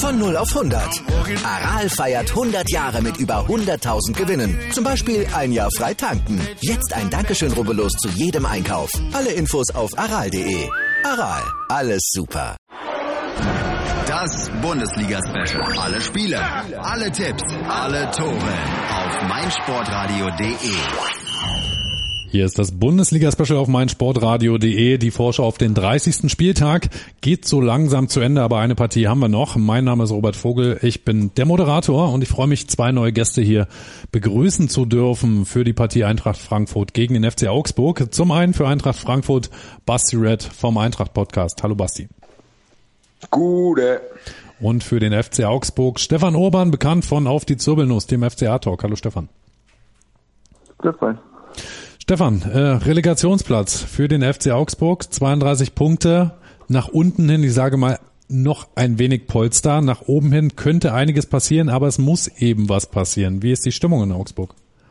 Von 0 auf 100. Aral feiert 100 Jahre mit über 100.000 Gewinnen. Zum Beispiel ein Jahr frei tanken. Jetzt ein Dankeschön, rubbellos zu jedem Einkauf. Alle Infos auf aral.de. Aral, alles super. Das Bundesliga-Special. Alle Spiele, alle Tipps, alle Tore auf meinsportradio.de. Hier ist das Bundesliga-Special auf meinsportradio.de. Die Vorschau auf den 30. Spieltag geht so langsam zu Ende, aber eine Partie haben wir noch. Mein Name ist Robert Vogel, ich bin der Moderator und ich freue mich, 2 neue Gäste hier begrüßen zu dürfen für die Partie Eintracht Frankfurt gegen den FC Augsburg. Zum einen für Eintracht Frankfurt Basti Red vom Eintracht-Podcast. Hallo Basti. Gute. Und für den FC Augsburg Stefan Urban, bekannt von Auf die Zirbelnuss, dem FCA-Talk. Hallo Stefan. Grüß euch. Stefan, Relegationsplatz für den FC Augsburg, 32 Punkte, nach unten hin, ich sage mal, noch ein wenig Polster, nach oben hin könnte einiges passieren, aber es muss eben was passieren. Wie ist die Stimmung in Augsburg?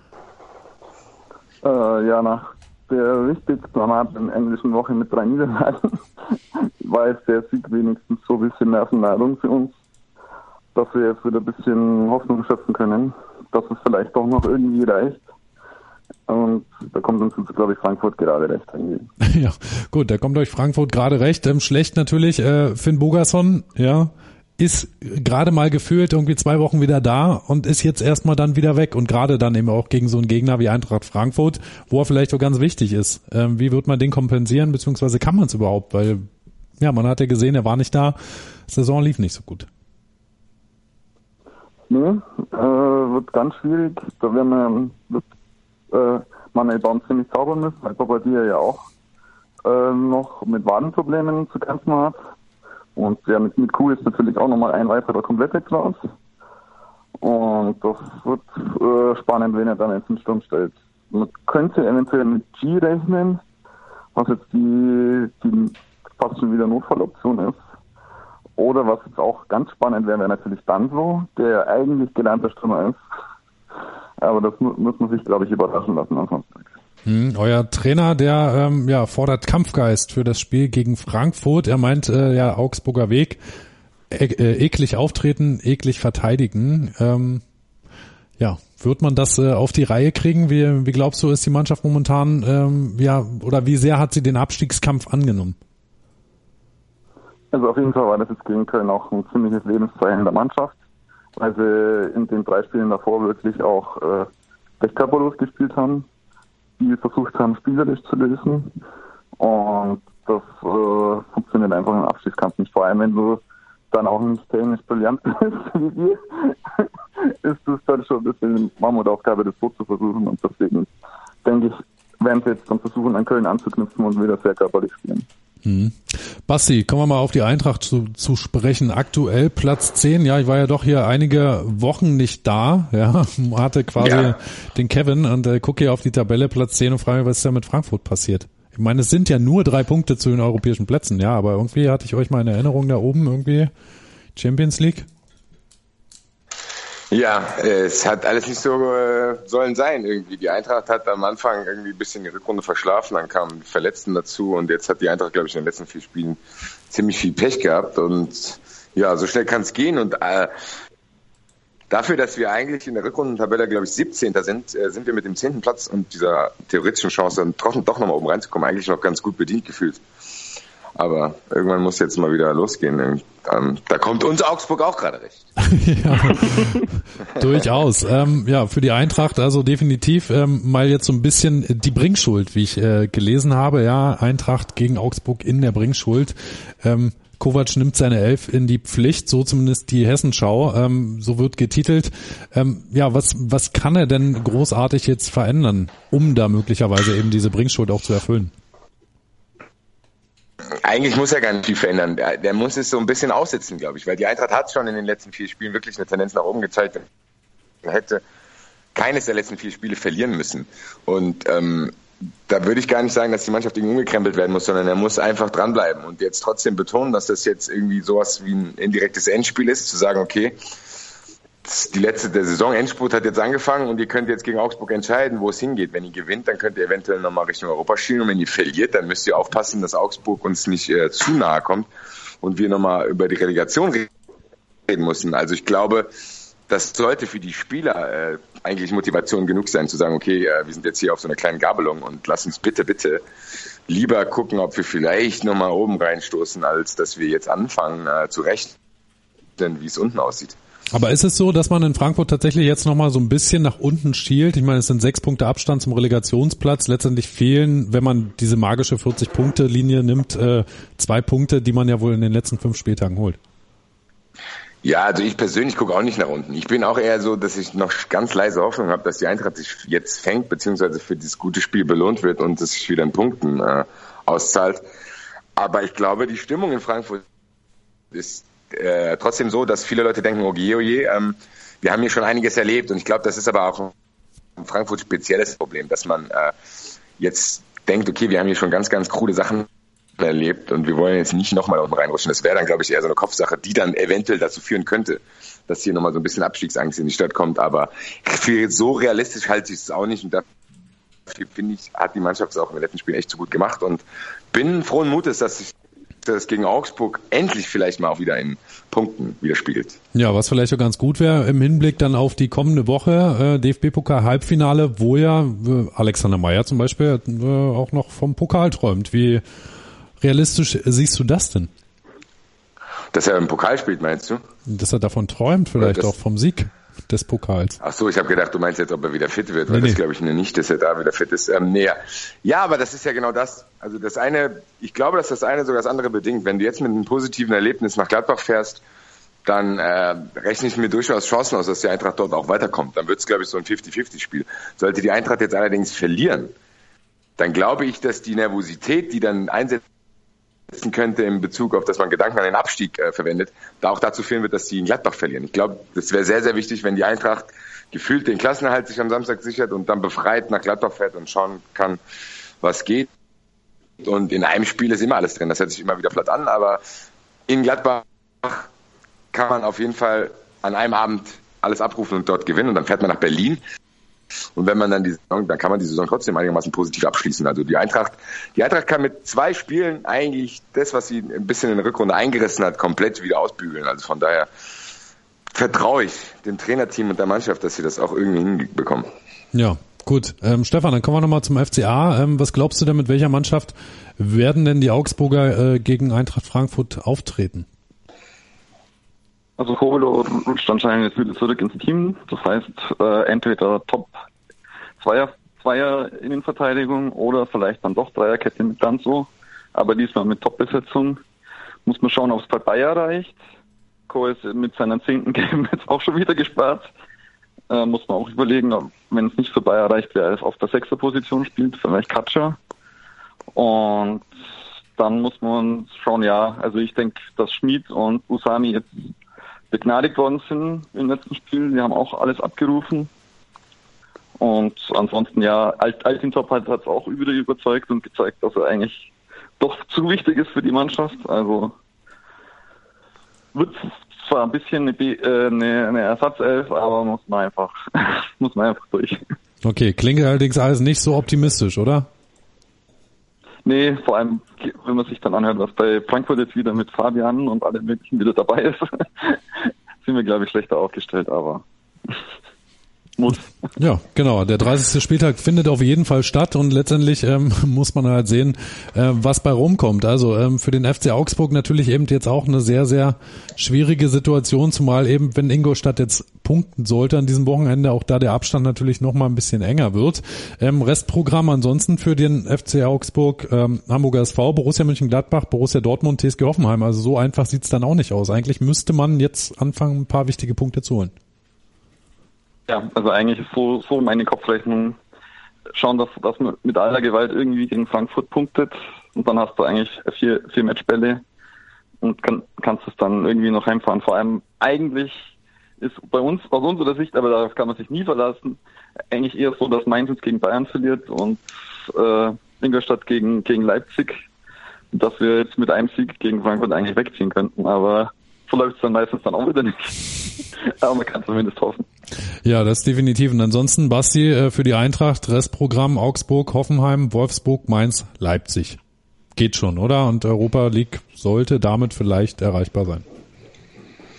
Nach der richtig dramatischen englischen Woche mit 3 Niederlagen war jetzt der Sieg wenigstens so ein bisschen Nervenladung für uns, dass wir jetzt wieder ein bisschen Hoffnung schöpfen können, dass es vielleicht doch noch irgendwie reicht. Und da kommt uns, glaube ich, Frankfurt gerade recht. Ja, gut, da kommt euch Frankfurt gerade recht. Schlecht natürlich, Finn Bogason, ja, ist gerade mal gefühlt irgendwie 2 Wochen wieder da und ist jetzt erstmal dann wieder weg. Und gerade dann eben auch gegen so einen Gegner wie Eintracht Frankfurt, wo er vielleicht so ganz wichtig ist. Wie wird man den kompensieren, beziehungsweise kann man es überhaupt? Weil, ja, man hat ja gesehen, er war nicht da. Saison lief nicht so gut. Nee, wird ganz schwierig. Da werden wir Manuel Baum ziemlich zaubern müssen, weil Bobadilla ja auch noch mit Wadenproblemen zu kämpfen hat. Und ja, mit Kuh ist natürlich auch nochmal ein weiterer komplett jetzt raus. Und das wird spannend, wenn er dann jetzt in den Sturm stellt. Man könnte eventuell mit G rechnen, was jetzt die fast schon wieder Notfalloption ist. Oder was jetzt auch ganz spannend wäre natürlich Danzo, der eigentlich gelernter Stürmer ist. Aber das muss man sich, glaube ich, überraschen lassen am Samstag. Euer Trainer, der fordert Kampfgeist für das Spiel gegen Frankfurt. Er meint, Augsburger Weg, eklig auftreten, eklig verteidigen. Wird man das auf die Reihe kriegen? Wie glaubst du, ist die Mannschaft momentan, oder wie sehr hat sie den Abstiegskampf angenommen? Also auf jeden Fall war das jetzt gegen Köln auch ein ziemliches Lebenszeichen der Mannschaft, weil sie in den 3 Spielen davor wirklich auch recht körperlos gespielt haben, die versucht haben, spielerisch zu lösen. Und das funktioniert einfach im Abstiegskampf nicht. Vor allem, wenn du dann auch nicht technisch brillant bist wie wir, ist das dann schon ein bisschen Mammutaufgabe, das so zu versuchen. Und deswegen denke ich, werden sie jetzt dann versuchen, an Köln anzuknüpfen und wieder sehr körperlich spielen. Basti, kommen wir mal auf die Eintracht zu sprechen. Aktuell Platz 10, ja, ich war ja doch hier einige Wochen nicht da, ja, hatte quasi den Kevin und gucke hier auf die Tabelle, Platz 10 und frage mich, was ist da mit Frankfurt passiert? Ich meine, es sind ja nur 3 Punkte zu den europäischen Plätzen, ja, aber irgendwie hatte ich euch mal in Erinnerung da oben irgendwie Champions League. Ja, es hat alles nicht so sollen sein irgendwie. Die Eintracht hat am Anfang irgendwie ein bisschen die Rückrunde verschlafen, dann kamen die Verletzten dazu und jetzt hat die Eintracht, glaube ich, in den letzten 4 Spielen ziemlich viel Pech gehabt und ja, so schnell kann es gehen und dafür, dass wir eigentlich in der Rückrundentabelle, glaube ich, 17. sind wir mit dem 10. Platz und dieser theoretischen Chance, dann doch nochmal oben reinzukommen, eigentlich noch ganz gut bedient gefühlt. Aber irgendwann muss jetzt mal wieder losgehen. Da kommt uns Augsburg auch gerade recht. Ja, durchaus. Für die Eintracht also definitiv mal jetzt so ein bisschen die Bringschuld, wie ich gelesen habe. Ja, Eintracht gegen Augsburg in der Bringschuld. Kovac nimmt seine 11 in die Pflicht, so zumindest die Hessenschau. So wird getitelt. Was kann er denn großartig jetzt verändern, um da möglicherweise eben diese Bringschuld auch zu erfüllen? Eigentlich muss er gar nicht viel verändern. Der muss es so ein bisschen aussitzen, glaube ich, weil die Eintracht hat schon in den letzten 4 Spielen wirklich eine Tendenz nach oben gezeigt. Er hätte keines der letzten 4 Spiele verlieren müssen. Und da würde ich gar nicht sagen, dass die Mannschaft irgendwie umgekrempelt werden muss, sondern er muss einfach dranbleiben und jetzt trotzdem betonen, dass das jetzt irgendwie sowas wie ein indirektes Endspiel ist, zu sagen, okay, der Saison-Endspurt hat jetzt angefangen und ihr könnt jetzt gegen Augsburg entscheiden, wo es hingeht. Wenn ihr gewinnt, dann könnt ihr eventuell nochmal Richtung Europa schielen und wenn ihr verliert, dann müsst ihr aufpassen, dass Augsburg uns nicht zu nahe kommt und wir nochmal über die Relegation reden reden müssen. Also ich glaube, das sollte für die Spieler eigentlich Motivation genug sein, zu sagen, okay, wir sind jetzt hier auf so einer kleinen Gabelung und lass uns bitte lieber gucken, ob wir vielleicht nochmal oben reinstoßen, als dass wir jetzt anfangen zu rechnen, wie es unten aussieht. Aber ist es so, dass man in Frankfurt tatsächlich jetzt nochmal so ein bisschen nach unten schielt? Ich meine, es sind 6 Punkte Abstand zum Relegationsplatz. Letztendlich fehlen, wenn man diese magische 40-Punkte-Linie nimmt, 2 Punkte, die man ja wohl in den letzten 5 Spieltagen holt. Ja, also ich persönlich gucke auch nicht nach unten. Ich bin auch eher so, dass ich noch ganz leise Hoffnung habe, dass die Eintracht sich jetzt fängt, beziehungsweise für dieses gute Spiel belohnt wird und es sich wieder in Punkten auszahlt. Aber ich glaube, die Stimmung in Frankfurt ist trotzdem so, dass viele Leute denken, oh je, wir haben hier schon einiges erlebt. Und ich glaube, das ist aber auch ein Frankfurt spezielles Problem, dass man jetzt denkt, okay, wir haben hier schon ganz, ganz krude Sachen erlebt und wir wollen jetzt nicht nochmal unten reinrutschen. Das wäre dann, glaube ich, eher so eine Kopfsache, die dann eventuell dazu führen könnte, dass hier nochmal so ein bisschen Abstiegsangst in die Stadt kommt. Aber für so realistisch halte ich es auch nicht. Und dafür, finde ich, hat die Mannschaft es auch im letzten Spiel echt so gut gemacht. Und bin frohen Mutes, dass sich das gegen Augsburg endlich vielleicht mal auch wieder in Punkten widerspiegelt. Ja, was vielleicht auch ganz gut wäre im Hinblick dann auf die kommende Woche, DFB-Pokal-Halbfinale, wo ja Alexander Meyer zum Beispiel auch noch vom Pokal träumt. Wie realistisch siehst du das denn? Dass er im Pokal spielt, meinst du? Dass er davon träumt, vielleicht auch vom Sieg des Pokals. Ach so, ich habe gedacht, du meinst jetzt, ob er wieder fit wird, weil das glaube ich nicht, dass er da wieder fit ist. Ja, aber das ist ja genau das. Also das eine, ich glaube, dass das eine sogar das andere bedingt. Wenn du jetzt mit einem positiven Erlebnis nach Gladbach fährst, dann rechne ich mir durchaus Chancen aus, dass die Eintracht dort auch weiterkommt. Dann wird es, glaube ich, so ein 50-50-Spiel. Sollte die Eintracht jetzt allerdings verlieren, dann glaube ich, dass die Nervosität, die dann einsetzen könnte in Bezug auf, dass man Gedanken an den Abstieg verwendet, da auch dazu führen wird, dass die in Gladbach verlieren. Ich glaube, das wäre sehr, sehr wichtig, wenn die Eintracht gefühlt den Klassenerhalt sich am Samstag sichert und dann befreit nach Gladbach fährt und schauen kann, was geht. Und in einem Spiel ist immer alles drin. Das hört sich immer wieder platt an, aber in Gladbach kann man auf jeden Fall an einem Abend alles abrufen und dort gewinnen und dann fährt man nach Berlin. Und wenn man dann dann kann man die Saison trotzdem einigermaßen positiv abschließen. Also die Eintracht kann mit 2 Spielen eigentlich das, was sie ein bisschen in der Rückrunde eingerissen hat, komplett wieder ausbügeln. Also von daher vertraue ich dem Trainerteam und der Mannschaft, dass sie das auch irgendwie hinbekommen. Ja, gut. Stefan, dann kommen wir nochmal zum FCA. Was glaubst du denn, mit welcher Mannschaft werden denn die Augsburger gegen Eintracht Frankfurt auftreten? Also Kobelo rutscht anscheinend jetzt wieder zurück ins Team. Das heißt, entweder Top Zweier Innenverteidigung oder vielleicht dann doch Dreierkette mit Danzo. Aber diesmal mit Top-Besetzung. Muss man schauen, ob es bei Bayer reicht. Co ist mit seinem 10. Game jetzt auch schon wieder gespart. Muss man auch überlegen, wenn es nicht für Bayer reicht, wer es auf der 6er Position spielt. Vielleicht Katscher. Und dann muss man schauen, also ich denke, dass Schmid und Usami jetzt begnadigt worden sind im letzten Spiel. Die haben auch alles abgerufen. Und ansonsten, Altintop hat es auch wieder überzeugt und gezeigt, dass er eigentlich doch zu wichtig ist für die Mannschaft. Also wird zwar ein bisschen eine Ersatzelf, aber muss man einfach durch. Okay, klingt allerdings alles nicht so optimistisch, oder? Nee, vor allem, wenn man sich dann anhört, was bei Frankfurt jetzt wieder mit Fabian und allem Möglichen wieder dabei ist, sind wir, glaube ich, schlechter aufgestellt, aber muss. Ja, genau. Der 30. Spieltag findet auf jeden Fall statt und letztendlich muss man halt sehen, was bei rumkommt. Also für den FC Augsburg natürlich eben jetzt auch eine sehr, sehr schwierige Situation, zumal eben, wenn Ingolstadt jetzt punkten sollte an diesem Wochenende, auch da der Abstand natürlich noch mal ein bisschen enger wird. Restprogramm ansonsten für den FC Augsburg, Hamburger SV, Borussia Mönchengladbach, Borussia Dortmund, TSG Hoffenheim. Also so einfach sieht's dann auch nicht aus. Eigentlich müsste man jetzt anfangen, ein paar wichtige Punkte zu holen. Ja, also eigentlich ist so meine Kopfrechnung, schauen, dass man mit aller Gewalt irgendwie gegen Frankfurt punktet und dann hast du eigentlich vier Matchbälle und kannst es dann irgendwie noch heimfahren. Vor allem eigentlich ist bei uns, aus unserer Sicht, aber darauf kann man sich nie verlassen, eigentlich eher so, dass Mainz jetzt gegen Bayern verliert und Ingolstadt gegen Leipzig, dass wir jetzt mit einem Sieg gegen Frankfurt eigentlich wegziehen könnten, aber so läuft es dann meistens dann auch wieder nicht. Aber man kann zumindest hoffen. Ja, das definitiv. Und ansonsten, Basti, für die Eintracht, Restprogramm Augsburg, Hoffenheim, Wolfsburg, Mainz, Leipzig. Geht schon, oder? Und Europa League sollte damit vielleicht erreichbar sein.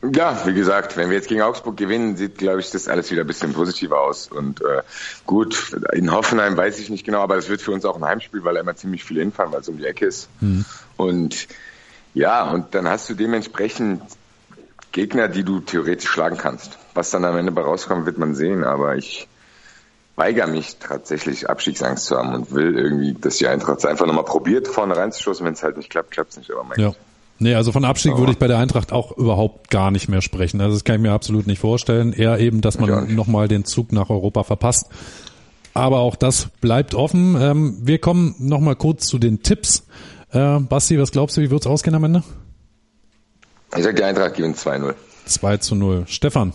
Ja, wie gesagt, wenn wir jetzt gegen Augsburg gewinnen, sieht, glaube ich, das alles wieder ein bisschen positiver aus. Und gut, in Hoffenheim weiß ich nicht genau, aber das wird für uns auch ein Heimspiel, weil da immer ziemlich viele hinfahren, weil es um die Ecke ist. Und ja, und dann hast du dementsprechend Gegner, die du theoretisch schlagen kannst. Was dann am Ende bei rauskommt, wird man sehen, aber ich weigere mich tatsächlich, Abstiegsangst zu haben und will irgendwie, dass die Eintracht es einfach nochmal probiert, vorne reinzustoßen. Wenn es halt nicht klappt, klappt es nicht, aber mein Gott. Nee, also von Abstieg würde ich bei der Eintracht auch überhaupt gar nicht mehr sprechen. Also das kann ich mir absolut nicht vorstellen. Eher eben, dass man nochmal den Zug nach Europa verpasst. Aber auch das bleibt offen. Wir kommen nochmal kurz zu den Tipps. Basti, was glaubst du, wie wird's ausgehen am Ende? Ich sag, die Eintracht gewinnt 2-0. 2-0. Stefan?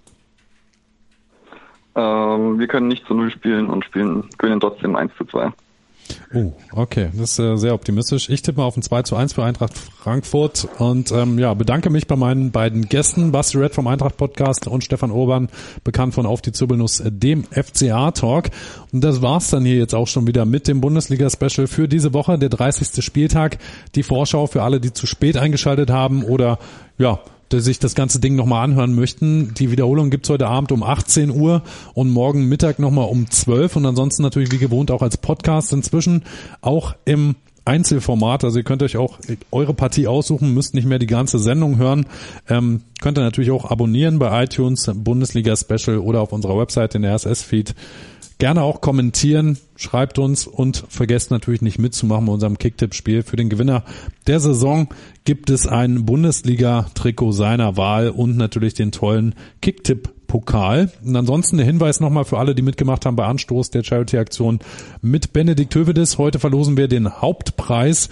Wir können nicht 0 spielen und gewinnen trotzdem 1-2. Oh, okay, das ist sehr optimistisch. Ich tippe mal auf ein 2-1 für Eintracht Frankfurt und bedanke mich bei meinen beiden Gästen, Basti Red vom Eintracht Podcast und Stefan Urban, bekannt von Auf die Zirbelnuss, dem FCA Talk. Und das war's dann hier jetzt auch schon wieder mit dem Bundesliga-Special für diese Woche, der 30. Spieltag. Die Vorschau für alle, die zu spät eingeschaltet haben oder die sich das ganze Ding nochmal anhören möchten. Die Wiederholung gibt's heute Abend um 18 Uhr und morgen Mittag nochmal um 12 und ansonsten natürlich wie gewohnt auch als Podcast inzwischen, auch im Einzelformat. Also ihr könnt euch auch eure Partie aussuchen, müsst nicht mehr die ganze Sendung hören. Könnt ihr natürlich auch abonnieren bei iTunes, Bundesliga Special oder auf unserer Website, den RSS-Feed. Gerne auch kommentieren, schreibt uns und vergesst natürlich nicht mitzumachen bei unserem Kicktipp-Spiel. Für den Gewinner der Saison gibt es ein Bundesliga-Trikot seiner Wahl und natürlich den tollen Kicktipp-Pokal. Und ansonsten der Hinweis nochmal für alle, die mitgemacht haben bei Anstoß der Charity-Aktion mit Benedikt Hövedes. Heute verlosen wir den Hauptpreis.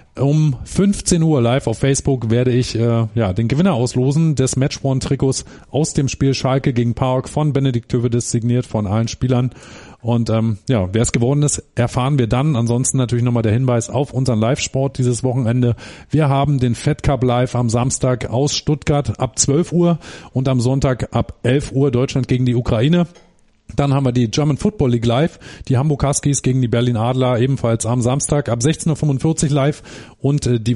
Um 15 Uhr live auf Facebook werde ich den Gewinner auslosen des Matchborn-Trikots aus dem Spiel Schalke gegen PAOK von Benedikt Hövedes, signiert von allen Spielern. Und wer es geworden ist, erfahren wir dann. Ansonsten natürlich nochmal der Hinweis auf unseren Live-Sport dieses Wochenende. Wir haben den Fed Cup live am Samstag aus Stuttgart ab 12 Uhr und am Sonntag ab 11 Uhr Deutschland gegen die Ukraine. Dann haben wir die German Football League live, die Hamburg Huskies gegen die Berlin Adler ebenfalls am Samstag ab 16.45 Uhr live und die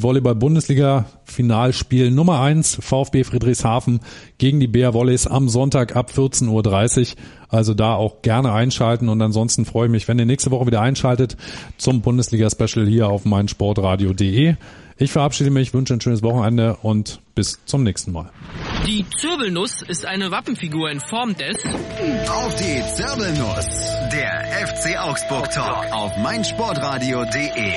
Volleyball-Bundesliga-Finalspiel Nummer 1 VfB Friedrichshafen gegen die BR Volleys am Sonntag ab 14.30 Uhr. Also da auch gerne einschalten und ansonsten freue ich mich, wenn ihr nächste Woche wieder einschaltet zum Bundesliga-Special hier auf meinsportradio.de. Ich verabschiede mich, wünsche ein schönes Wochenende und bis zum nächsten Mal. Die Zirbelnuss ist eine Wappenfigur in Form des... Auf die Zirbelnuss, der FC Augsburg Talk auf meinsportradio.de.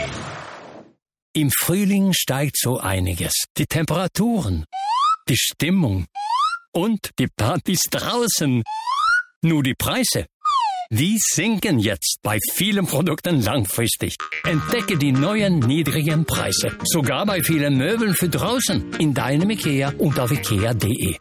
Im Frühling steigt so einiges. Die Temperaturen, die Stimmung und die Partys draußen. Nur die Preise, die sinken jetzt bei vielen Produkten langfristig. Entdecke die neuen niedrigen Preise. Sogar bei vielen Möbeln für draußen. In deinem IKEA und auf IKEA.de.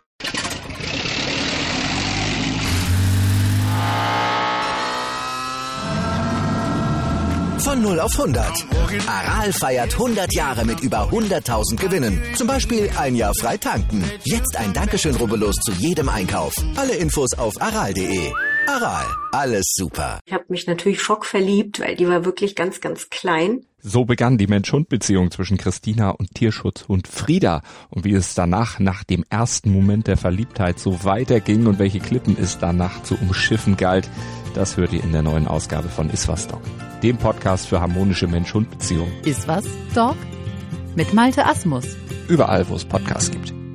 Von 0 auf 100. Aral feiert 100 Jahre mit über 100.000 Gewinnen. Zum Beispiel ein Jahr frei tanken. Jetzt ein Dankeschön, rubbellos zu jedem Einkauf. Alle Infos auf aral.de. Aral, alles super. Ich habe mich natürlich schockverliebt, weil die war wirklich ganz, ganz klein. So begann die Mensch-Hund-Beziehung zwischen Christina und Tierschutzhund Frieda. Und wie es danach, nach dem ersten Moment der Verliebtheit, so weiterging und welche Klippen es danach zu umschiffen galt, das hört ihr in der neuen Ausgabe von Iswas Dog, dem Podcast für harmonische Mensch-Hund-Beziehungen. Iswas Dog? Mit Malte Asmus. Überall, wo es Podcasts gibt.